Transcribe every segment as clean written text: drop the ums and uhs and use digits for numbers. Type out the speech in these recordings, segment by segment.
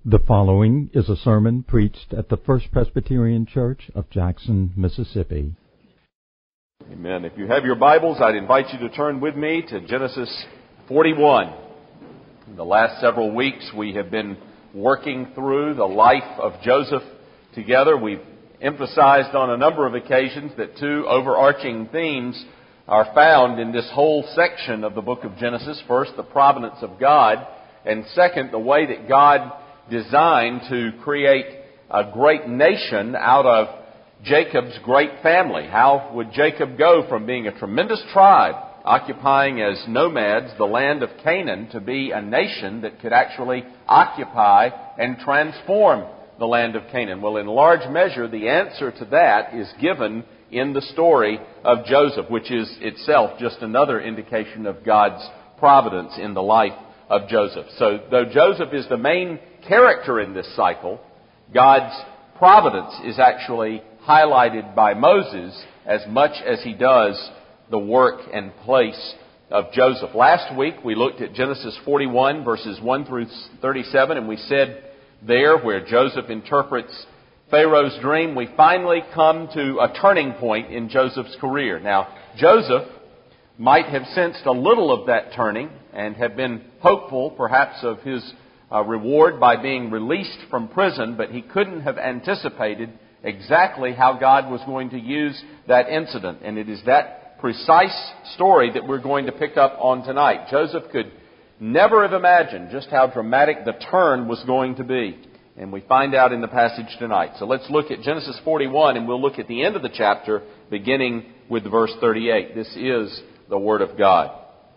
The following is a sermon preached at the First Presbyterian Church of Jackson, Mississippi. Amen. If you have your Bibles, I'd invite you to turn with me to Genesis 41. In the last several weeks, we have been working through the life of Joseph together. We've emphasized on a number of occasions that two overarching themes are found in this whole section of the book of Genesis. First, the providence of God, and second, the way that God designed to create a great nation out of Jacob's great family. How would Jacob go from being a tremendous tribe, occupying as nomads the land of Canaan, to be a nation that could actually occupy and transform the land of Canaan? Well, in large measure, the answer to that is given in the story of Joseph, which is itself just another indication of God's providence in the life of Joseph. So, though Joseph is the main character in this cycle, God's providence is actually highlighted by Moses as much as he does the work and place of Joseph. Last week we looked at Genesis 41 verses 1 through 37, and we said there, where Joseph interprets Pharaoh's dream, we finally come to a turning point in Joseph's career. Now, Joseph might have sensed a little of that turning and have been hopeful perhaps of his reward by being released from prison, but he couldn't have anticipated exactly how God was going to use that incident. And it is that precise story that we're going to pick up on tonight. Joseph could never have imagined just how dramatic the turn was going to be. And we find out in the passage tonight. So let's look at Genesis 41, and we'll look at the end of the chapter, beginning with verse 38. This is the Word of God.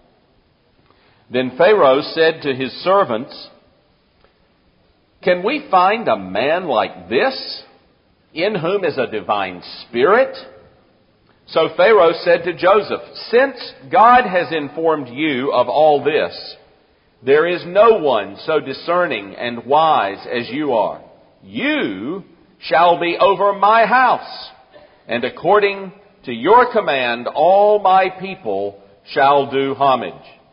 Then Pharaoh said to his servants, "Can we find a man like this, in whom is a divine spirit?" So Pharaoh said to Joseph, "Since God has informed you of all this, there is no one so discerning and wise as you are. You shall be over my house, and according to your command, all my people shall do homage.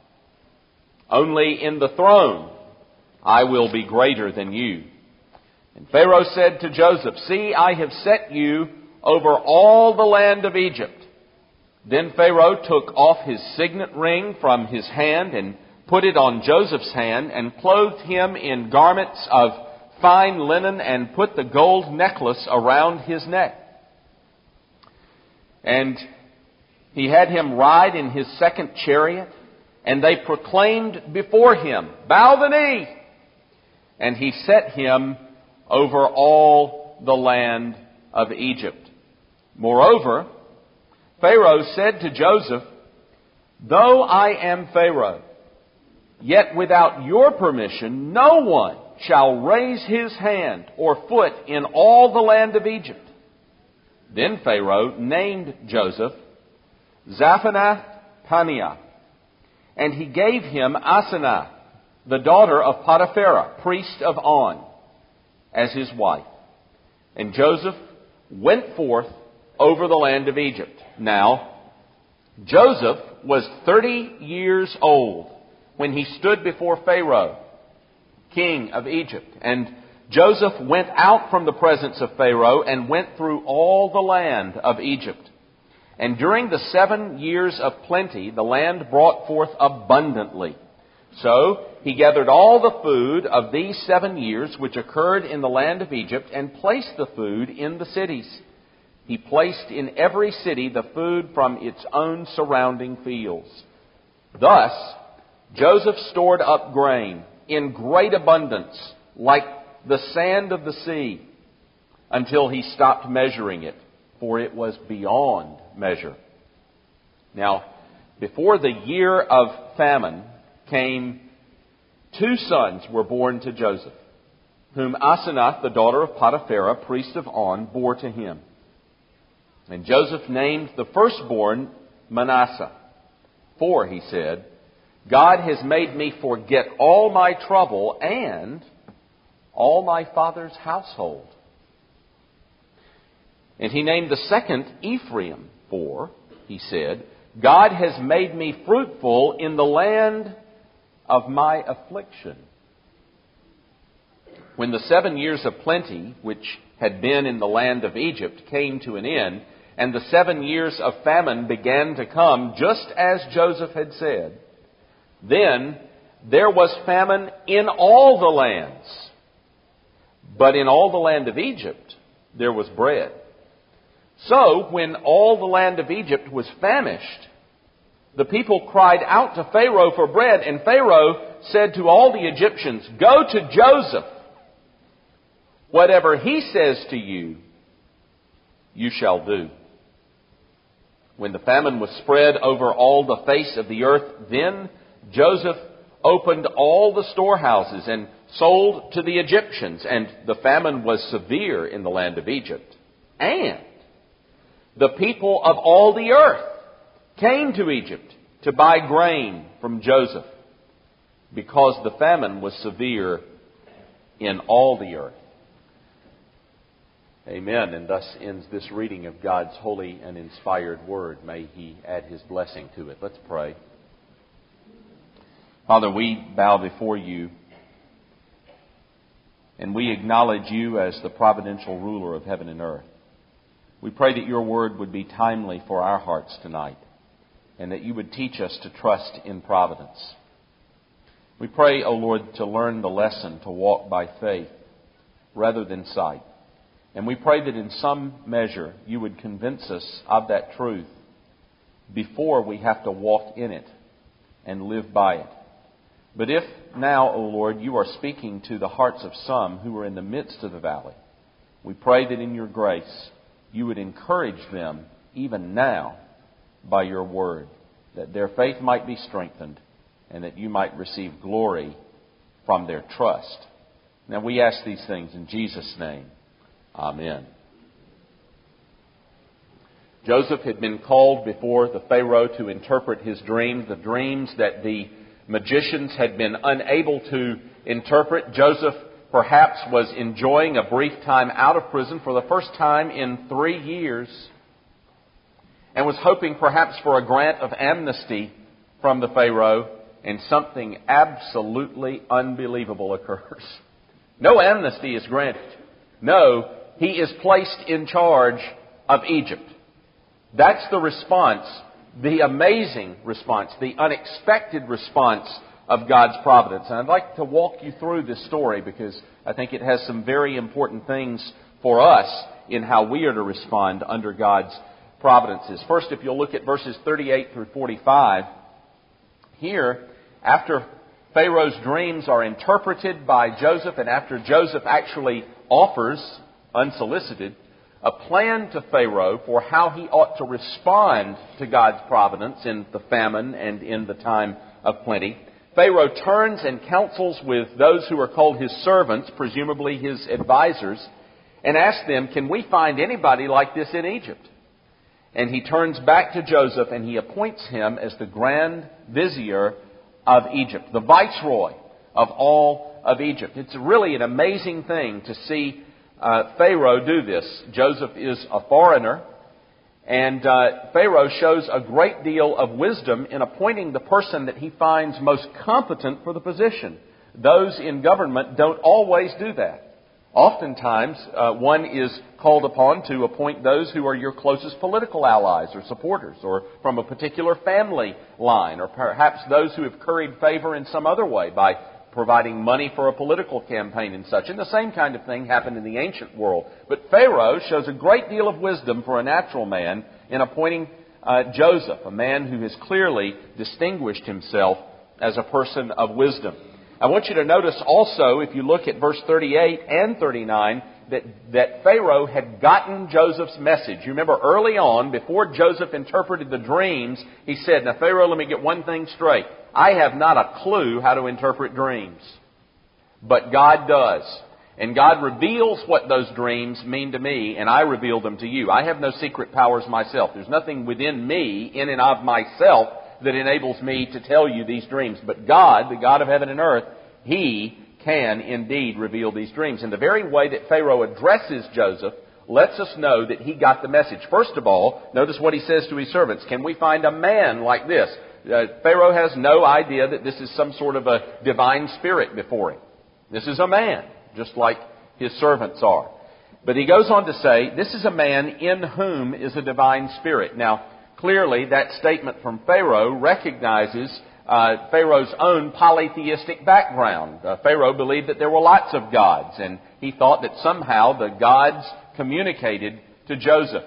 Only in the throne I will be greater than you." And Pharaoh said to Joseph, "See, I have set you over all the land of Egypt." Then Pharaoh took off his signet ring from his hand and put it on Joseph's hand, and clothed him in garments of fine linen, and put the gold necklace around his neck. And he had him ride in his second chariot, and they proclaimed before him, "Bow the knee!" And he set him over all the land of Egypt. Moreover, Pharaoh said to Joseph, "Though I am Pharaoh, yet without your permission no one shall raise his hand or foot in all the land of Egypt." Then Pharaoh named Joseph Zaphanath-Paneah, and he gave him Asenath, the daughter of Potipharah, priest of On, as his wife. And Joseph went forth over the land of Egypt. Now, Joseph was 30 years old when he stood before Pharaoh, king of Egypt. And Joseph went out from the presence of Pharaoh and went through all the land of Egypt. And during the 7 years of plenty, the land brought forth abundantly. So he gathered all the food of these 7 years which occurred in the land of Egypt, and placed the food in the cities. He placed in every city the food from its own surrounding fields. Thus Joseph stored up grain in great abundance, like the sand of the sea, until he stopped measuring it, for it was beyond measure. Now, before the year of famine came, 2 sons were born to Joseph, whom Asenath, the daughter of Potipharah, priest of On, bore to him. And Joseph named the firstborn Manasseh, "For," he said, "God has made me forget all my trouble and all my father's household." And he named the second Ephraim, "For," he said, "God has made me fruitful in the land of my affliction." when the 7 years of plenty, which had been in the land of Egypt, came to an end, and the 7 years of famine began to come, just as Joseph had said, then there was famine in all the lands. But in all the land of Egypt there was bread. So when all the land of Egypt was famished, the people cried out to Pharaoh for bread, and Pharaoh said to all the Egyptians, "Go to Joseph. Whatever he says to you, you shall do." When the famine was spread over all the face of the earth, then Joseph opened all the storehouses and sold to the Egyptians, and the famine was severe in the land of Egypt. And the people of all the earth came to Egypt to buy grain from Joseph, because the famine was severe in all the earth. Amen. And thus ends this reading of God's holy and inspired word. May He add His blessing to it. Let's pray. Father, we bow before You, and we acknowledge You as the providential ruler of heaven and earth. We pray that Your word would be timely for our hearts tonight, and that You would teach us to trust in providence. We pray, O Lord, to learn the lesson to walk by faith rather than sight. And we pray that in some measure You would convince us of that truth before we have to walk in it and live by it. But if now, O Lord, You are speaking to the hearts of some who are in the midst of the valley, we pray that in Your grace You would encourage them even now by Your word, that their faith might be strengthened and that You might receive glory from their trust. Now we ask these things in Jesus' name. Amen. Joseph had been called before the Pharaoh to interpret his dreams, the dreams that the magicians had been unable to interpret. Joseph perhaps was enjoying a brief time out of prison for the first time in 3 years, and was hoping perhaps for a grant of amnesty from the Pharaoh, and something absolutely unbelievable occurs. No amnesty is granted. No, he is placed in charge of Egypt. That's the response, the amazing response, the unexpected response of God's providence. And I'd like to walk you through this story because I think it has some very important things for us in how we are to respond under God's providences. First, if you'll look at verses 38 through 45, here, after Pharaoh's dreams are interpreted by Joseph, and after Joseph actually offers, unsolicited, a plan to Pharaoh for how he ought to respond to God's providence in the famine and in the time of plenty, Pharaoh turns and counsels with those who are called his servants, presumably his advisors, and asks them, "Can we find anybody like this in Egypt?" And he turns back to Joseph and he appoints him as the Grand Vizier of Egypt, the Viceroy of all of Egypt. It's really an amazing thing to see Pharaoh do this. Joseph is a foreigner, and Pharaoh shows a great deal of wisdom in appointing the person that he finds most competent for the position. Those in government don't always do that. Oftentimes, one is called upon to appoint those who are your closest political allies or supporters, or from a particular family line, or perhaps those who have curried favor in some other way by providing money for a political campaign and such. And the same kind of thing happened in the ancient world. But Pharaoh shows a great deal of wisdom for a natural man in appointing Joseph, a man who has clearly distinguished himself as a person of wisdom. I want you to notice also, if you look at verse 38 and 39, that Pharaoh had gotten Joseph's message. You remember early on, before Joseph interpreted the dreams, he said, "Now Pharaoh, let me get one thing straight. I have not a clue how to interpret dreams. But God does. And God reveals what those dreams mean to me, and I reveal them to you. I have no secret powers myself. There's nothing within me, in and of myself, that enables me to tell you these dreams. But God, the God of heaven and earth, He can indeed reveal these dreams." And the very way that Pharaoh addresses Joseph lets us know that he got the message. First of all, notice what he says to his servants. "Can we find a man like this?" Pharaoh has no idea that this is some sort of a divine spirit before him. This is a man. just like his servants are. But he goes on to say, this is a man in whom is a divine spirit. Now, clearly that statement from Pharaoh recognizes Pharaoh's own polytheistic background. Pharaoh believed that there were lots of gods, and he thought that somehow the gods communicated to Joseph.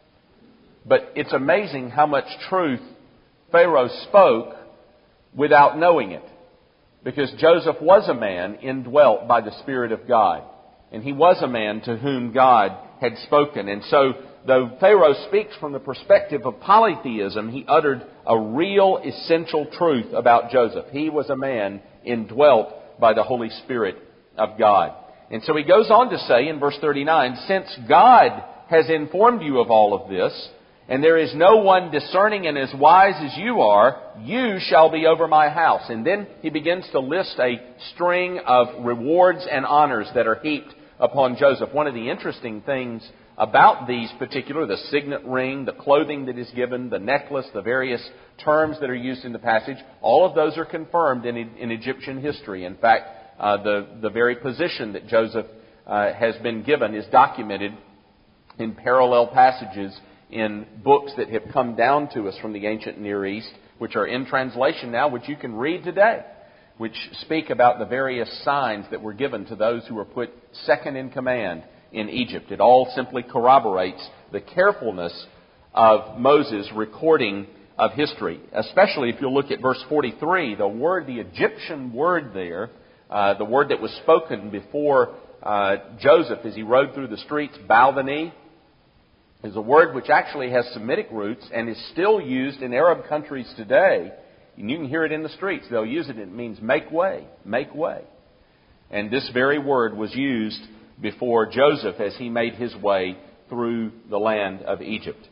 But it's amazing how much truth Pharaoh spoke without knowing it. Because Joseph was a man indwelt by the Spirit of God. And he was a man to whom God had spoken. And so, though Pharaoh speaks from the perspective of polytheism, he uttered a real essential truth about Joseph. He was a man indwelt by the Holy Spirit of God. And so he goes on to say in verse 39, since God has informed you of all of this, and there is no one discerning and as wise as you are, you shall be over my house. And then he begins to list a string of rewards and honors that are heaped upon Joseph. One of the interesting things about these particular, the signet ring, the clothing that is given, the necklace, the various terms that are used in the passage, all of those are confirmed in Egyptian history. In fact, the very position that Joseph has been given is documented in parallel passages in books that have come down to us from the ancient Near East, which are in translation now, which you can read today, which speak about the various signs that were given to those who were put second in command in Egypt. It all simply corroborates the carefulness of Moses' recording of history, especially if you look at verse 43, the Egyptian word there, the word that was spoken before Joseph as he rode through the streets, bow the knee, is a word which actually has Semitic roots and is still used in Arab countries today. And you can hear it in the streets. They'll use it. It means make way, make way. And this very word was used before Joseph as he made his way through the land of Egypt.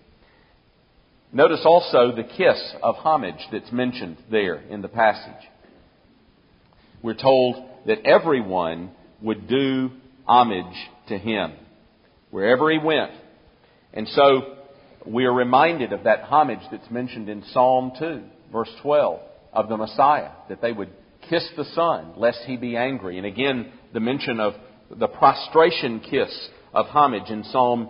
Notice also the kiss of homage that's mentioned there in the passage. We're told that everyone would do homage to him wherever he went. And so we are reminded of that homage that's mentioned in Psalm 2, verse 12, of the Messiah, that they would kiss the Son, lest he be angry. And again, the mention of the prostration kiss of homage in Psalm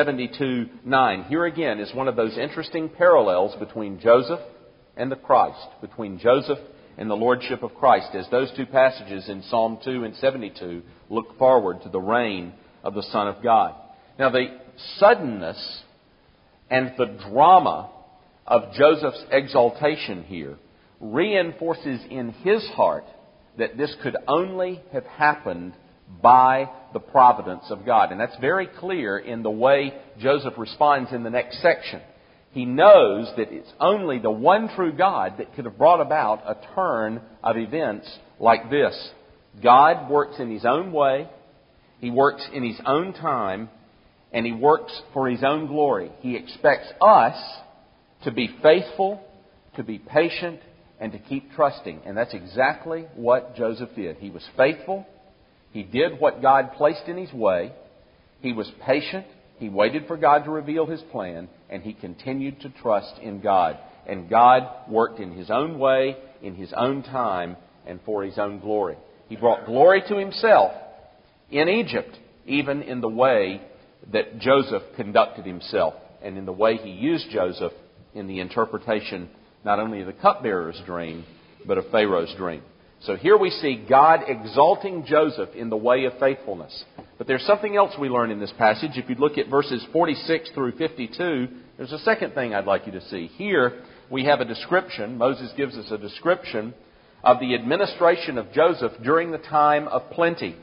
72:9. Here again is one of those interesting parallels between Joseph and the Christ, between Joseph and the Lordship of Christ, as those two passages in Psalm 2 and 72 look forward to the reign of the Son of God. Now, the suddenness and the drama of Joseph's exaltation here reinforces in his heart that this could only have happened by the providence of God. And that's very clear in the way Joseph responds in the next section. He knows that it's only the one true God that could have brought about a turn of events like this. God works in His own way. He works in His own time. And He works for His own glory. He expects us to be faithful, to be patient, and to keep trusting. And that's exactly what Joseph did. He was faithful. He did what God placed in his way. He was patient. He waited for God to reveal His plan. And he continued to trust in God. And God worked in His own way, in His own time, and for His own glory. He brought glory to Himself in Egypt, even in the way that Joseph conducted himself, and in the way he used Joseph in the interpretation not only of the cupbearer's dream, but of Pharaoh's dream. So here we see God exalting Joseph in the way of faithfulness. But there's something else we learn in this passage. If you look at verses 46 through 52, there's a second thing I'd like you to see. Here we have a description, Moses gives us a description of the administration of Joseph during the time of plenty.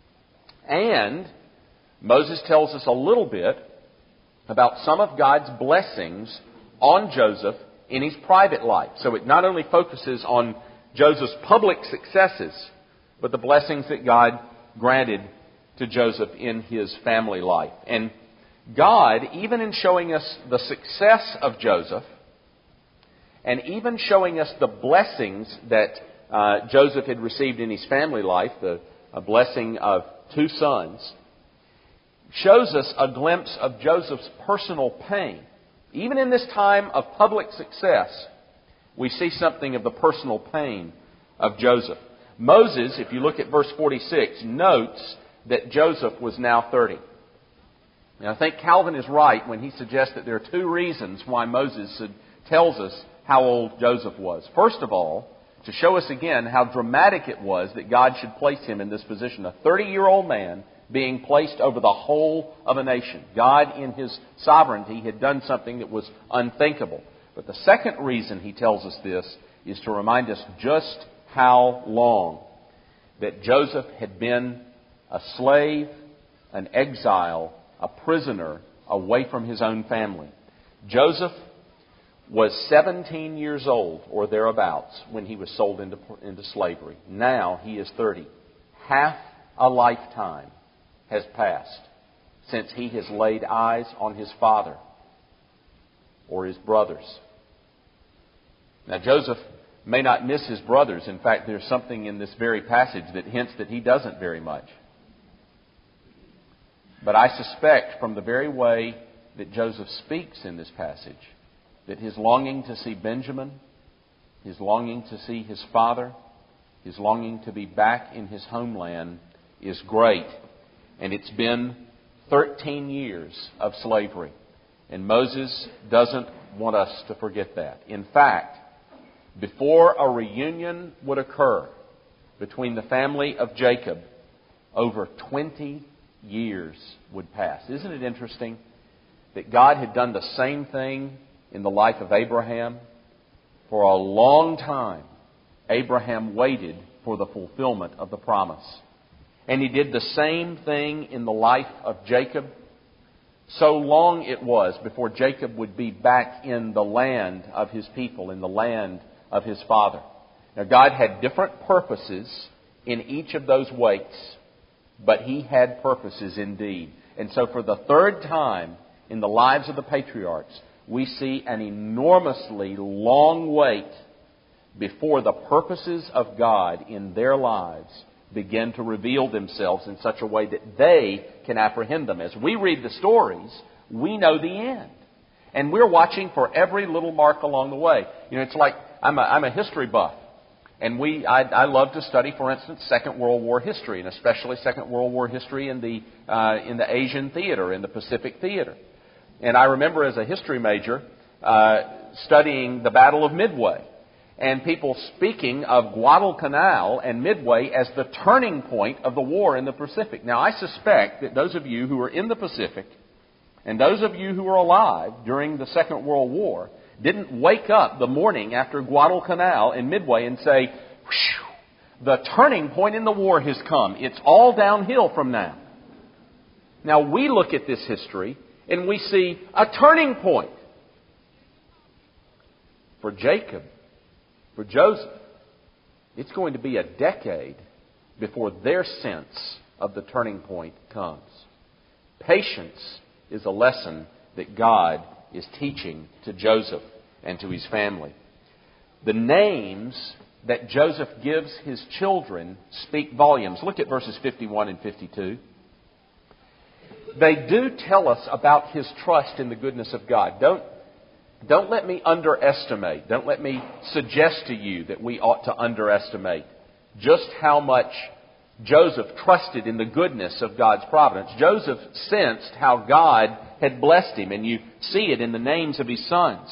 And Moses tells us a little bit about some of God's blessings on Joseph in his private life. So it not only focuses on Joseph's public successes, but the blessings that God granted to Joseph in his family life. And God, even in showing us the success of Joseph, and even showing us the blessings that Joseph had received in his family life, a blessing of 2 sons, shows us a glimpse of Joseph's personal pain. Even in this time of public success, we see something of the personal pain of Joseph. Moses, if you look at verse 46, notes that Joseph was now 30. Now, I think Calvin is right when he suggests that there are two reasons why Moses tells us how old Joseph was. First of all, to show us again how dramatic it was that God should place him in this position. A 30-year-old man being placed over the whole of a nation. God, in His sovereignty, had done something that was unthinkable. But the second reason he tells us this is to remind us just how long that Joseph had been a slave, an exile, a prisoner away from his own family. Joseph was 17 years old or thereabouts when he was sold into slavery. Now he is 30. Half a lifetime has passed since he has laid eyes on his father or his brothers. Now Joseph may not miss his brothers. In fact, there's something in this very passage that hints that he doesn't very much. But I suspect from the very way that Joseph speaks in this passage that his longing to see Benjamin, his longing to see his father, his longing to be back in his homeland is great. And it's been 13 years of slavery. And Moses doesn't want us to forget that. In fact, before a reunion would occur between the family of Jacob, over 20 years would pass. Isn't it interesting that God had done the same thing in the life of Abraham? For a long time, Abraham waited for the fulfillment of the promise. And He did the same thing in the life of Jacob. So long it was before Jacob would be back in the land of his people, in the land of his father. Now, God had different purposes in each of those waits, but He had purposes indeed. And so for the third time in the lives of the patriarchs, we see an enormously long wait before the purposes of God in their lives begin to reveal themselves in such a way that they can apprehend them. As we read the stories, we know the end. And we're watching for every little mark along the way. You know, it's like I'm a history buff. And I love to study, for instance, Second World War history, and especially Second World War history in the Asian theater, in the Pacific theater. And I remember as a history major studying the Battle of Midway, and people speaking of Guadalcanal and Midway as the turning point of the war in the Pacific. Now, I suspect that those of you who were in the Pacific and those of you who were alive during the Second World War didn't wake up the morning after Guadalcanal and Midway and say, the turning point in the war has come. It's all downhill from now. Now, we look at this history and we see a turning point. For Jacob, for Joseph, it's going to be a decade before their sense of the turning point comes. Patience is a lesson that God is teaching to Joseph and to his family. The names that Joseph gives his children speak volumes. Look at verses 51 and 52. They do tell us about his trust in the goodness of God. Don't let me underestimate, don't let me suggest to you that we ought to underestimate just how much Joseph trusted in the goodness of God's providence. Joseph sensed how God had blessed him, and you see it in the names of his sons.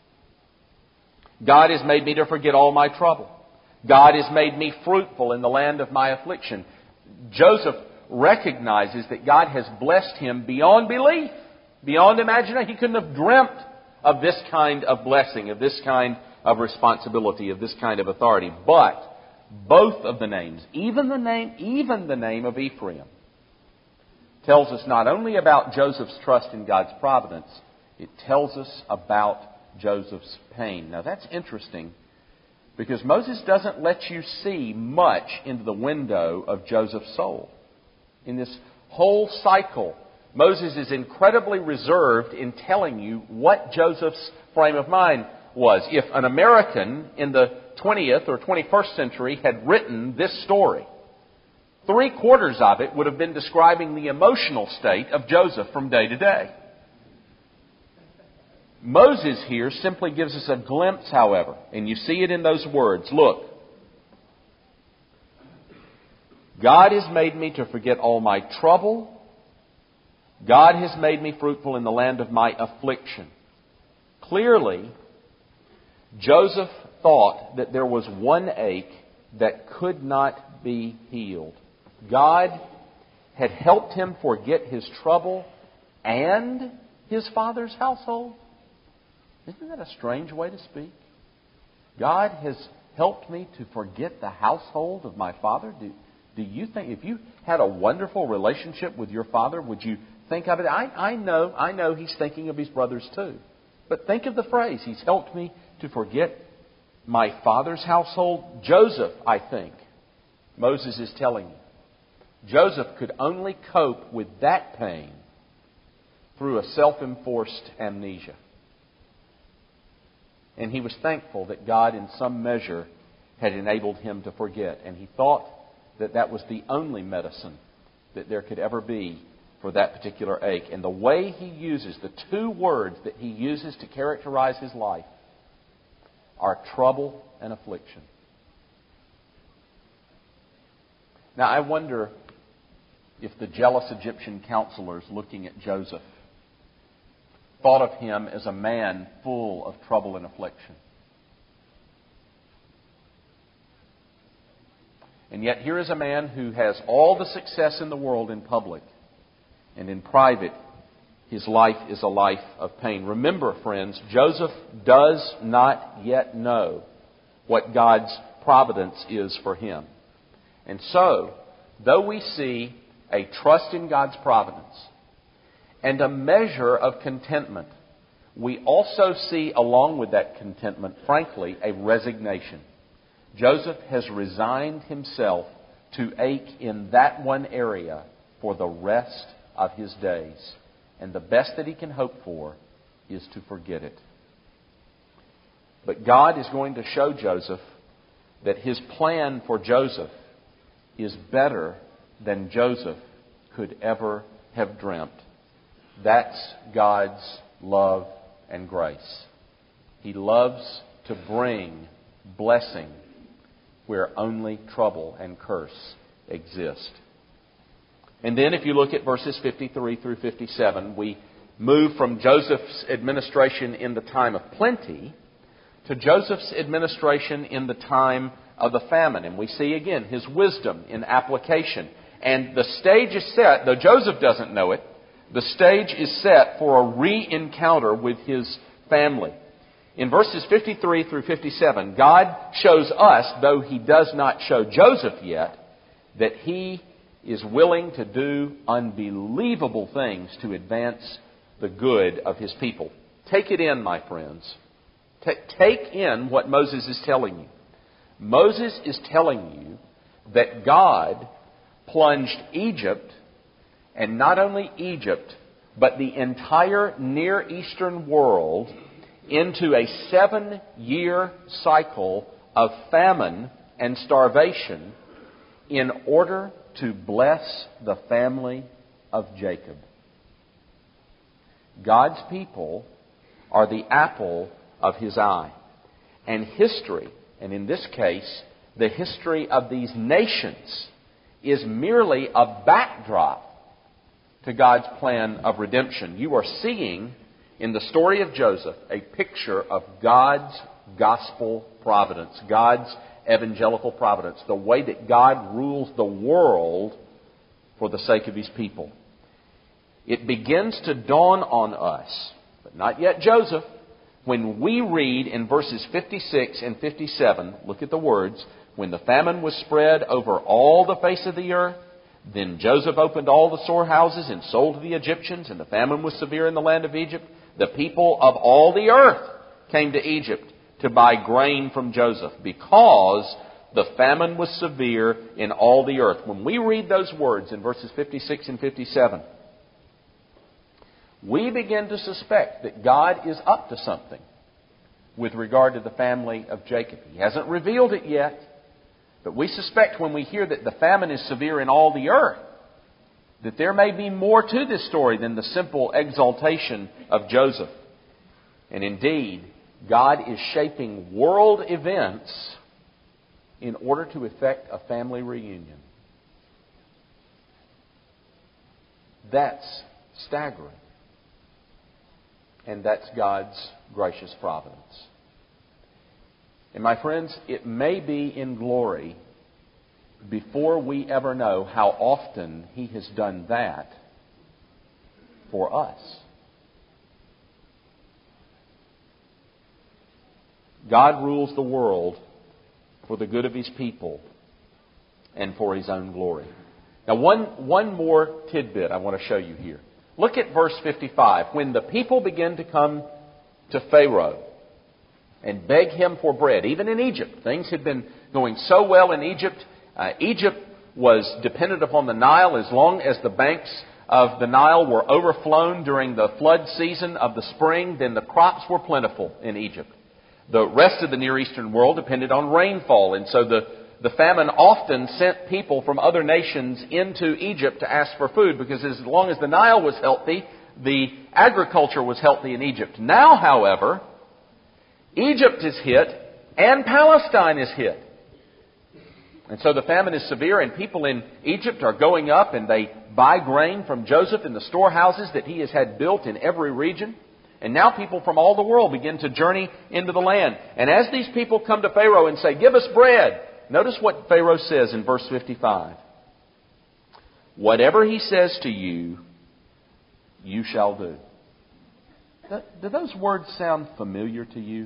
God has made me to forget all my trouble. God has made me fruitful in the land of my affliction. Joseph recognizes that God has blessed him beyond belief, beyond imagination. He couldn't have dreamt of this kind of blessing, of this kind of responsibility, of this kind of authority. But both of the names, even the name of Ephraim, tells us not only about Joseph's trust in God's providence, it tells us about Joseph's pain. Now that's interesting, because Moses doesn't let you see much into the window of Joseph's soul. In this whole cycle, Moses is incredibly reserved in telling you what Joseph's frame of mind was. If an American in the 20th or 21st century had written this story, 3/4 of it would have been describing the emotional state of Joseph from day to day. Moses here simply gives us a glimpse, however, and you see it in those words. Look, God has made me to forget all my trouble. God has made me fruitful in the land of my affliction. Clearly, Joseph thought that there was one ache that could not be healed. God had helped him forget his trouble and his father's household. Isn't that a strange way to speak? God has helped me to forget the household of my father. Do you think, if you had a wonderful relationship with your father, would you think of it? I know he's thinking of his brothers too. But think of the phrase, he's helped me to forget my father's household. Joseph, I think, Moses is telling you, Joseph could only cope with that pain through a self-enforced amnesia. And he was thankful that God in some measure had enabled him to forget. And he thought that that was the only medicine that there could ever be for that particular ache. And the way he uses, the two words that he uses to characterize his life are trouble and affliction. Now I wonder if the jealous Egyptian counselors looking at Joseph thought of him as a man full of trouble and affliction. And yet here is a man who has all the success in the world in public, and in private, his life is a life of pain. Remember, friends, Joseph does not yet know what God's providence is for him. And so, though we see a trust in God's providence and a measure of contentment, we also see along with that contentment, frankly, a resignation. Joseph has resigned himself to ache in that one area for the rest of his days. And the best that he can hope for is to forget it. But God is going to show Joseph that his plan for Joseph is better than Joseph could ever have dreamt. That's God's love and grace. He loves to bring blessing where only trouble and curse exist. And then if you look at verses 53 through 57, we move from Joseph's administration in the time of plenty to Joseph's administration in the time of the famine. And we see again his wisdom in application. And the stage is set, though Joseph doesn't know it, the stage is set for a re-encounter with his family. In verses 53 through 57, God shows us, though He does not show Joseph yet, that He is willing to do unbelievable things to advance the good of His people. Take it in, my friends. Take in what Moses is telling you. Moses is telling you that God plunged Egypt, and not only Egypt, but the entire Near Eastern world into a 7-year cycle of famine and starvation in order to bless the family of Jacob. God's people are the apple of His eye. And history, and in this case, the history of these nations, is merely a backdrop to God's plan of redemption. You are seeing in the story of Joseph a picture of God's gospel providence, God's evangelical providence, the way that God rules the world for the sake of His people. It begins to dawn on us, but not yet Joseph, when we read in verses 56 and 57, look at the words, when the famine was spread over all the face of the earth, then Joseph opened all the storehouses and sold to the Egyptians, and the famine was severe in the land of Egypt. The people of all the earth came to Egypt to buy grain from Joseph because the famine was severe in all the earth. When we read those words in verses 56 and 57, we begin to suspect that God is up to something with regard to the family of Jacob. He hasn't revealed it yet, but we suspect when we hear that the famine is severe in all the earth, that there may be more to this story than the simple exaltation of Joseph. And indeed, God is shaping world events in order to effect a family reunion. That's staggering. And that's God's gracious providence. And my friends, it may be in glory before we ever know how often He has done that for us. God rules the world for the good of His people and for His own glory. Now, one more tidbit I want to show you here. Look at verse 55. When the people begin to come to Pharaoh and beg him for bread, even in Egypt, things had been going so well in Egypt. Egypt was dependent upon the Nile. As long as the banks of the Nile were overflown during the flood season of the spring, then the crops were plentiful in Egypt. The rest of the Near Eastern world depended on rainfall, and so the famine often sent people from other nations into Egypt to ask for food, because as long as the Nile was healthy, the agriculture was healthy in Egypt. Now, however, Egypt is hit and Palestine is hit. And so the famine is severe, and people in Egypt are going up and they buy grain from Joseph in the storehouses that he has had built in every region. And now people from all the world begin to journey into the land. And as these people come to Pharaoh and say, "Give us bread," notice what Pharaoh says in verse 55. "Whatever he says to you, you shall do." Do those words sound familiar to you?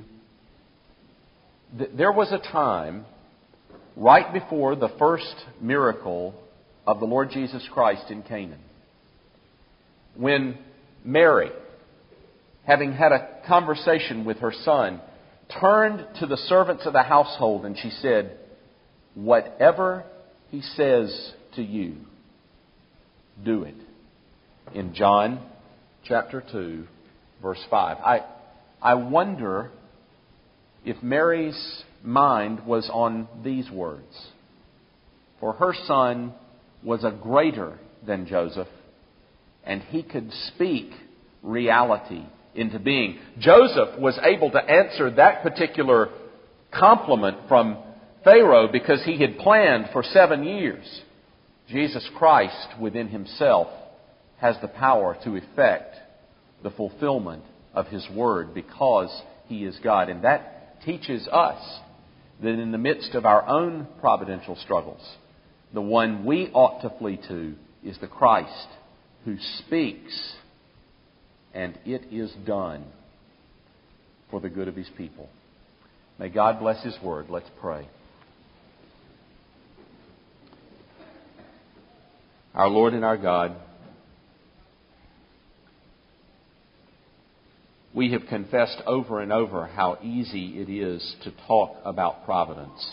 There was a time right before the first miracle of the Lord Jesus Christ in Canaan, when Mary, having had a conversation with her son, turned to the servants of the household and she said, "Whatever he says to you, do it." In John chapter 2, verse 5. I wonder if Mary's mind was on these words. For her son was a greater than Joseph, and he could speak reality into being. Joseph was able to answer that particular compliment from Pharaoh because he had planned for 7 years. Jesus Christ within himself has the power to effect the fulfillment of His Word because He is God. And that teaches us that in the midst of our own providential struggles, the one we ought to flee to is the Christ who speaks, and it is done for the good of His people. May God bless His Word. Let's pray. Our Lord and our God, we have confessed over and over how easy it is to talk about providence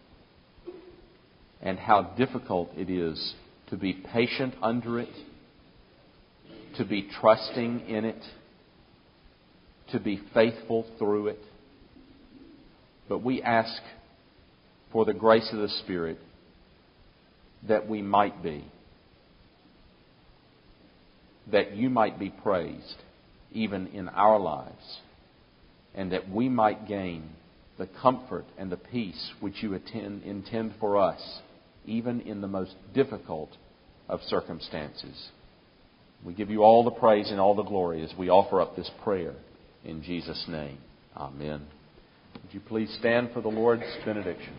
and how difficult it is to be patient under it, to be trusting in it, to be faithful through it. But we ask for the grace of the Spirit that we might be, that You might be praised even in our lives, and that we might gain the comfort and the peace which You intend for us, even in the most difficult of circumstances. We give You all the praise and all the glory as we offer up this prayer in Jesus' name. Amen. Would you please stand for the Lord's benediction?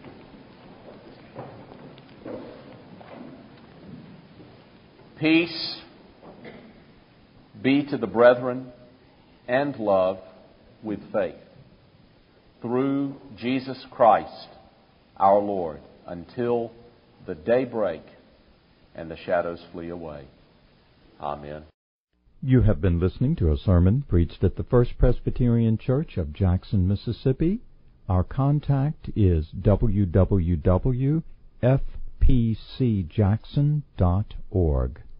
Peace be to the brethren and love with faith, through Jesus Christ our Lord, until the day break and the shadows flee away. Amen. You have been listening to a sermon preached at the First Presbyterian Church of Jackson, Mississippi. Our contact is www.fpcjackson.org.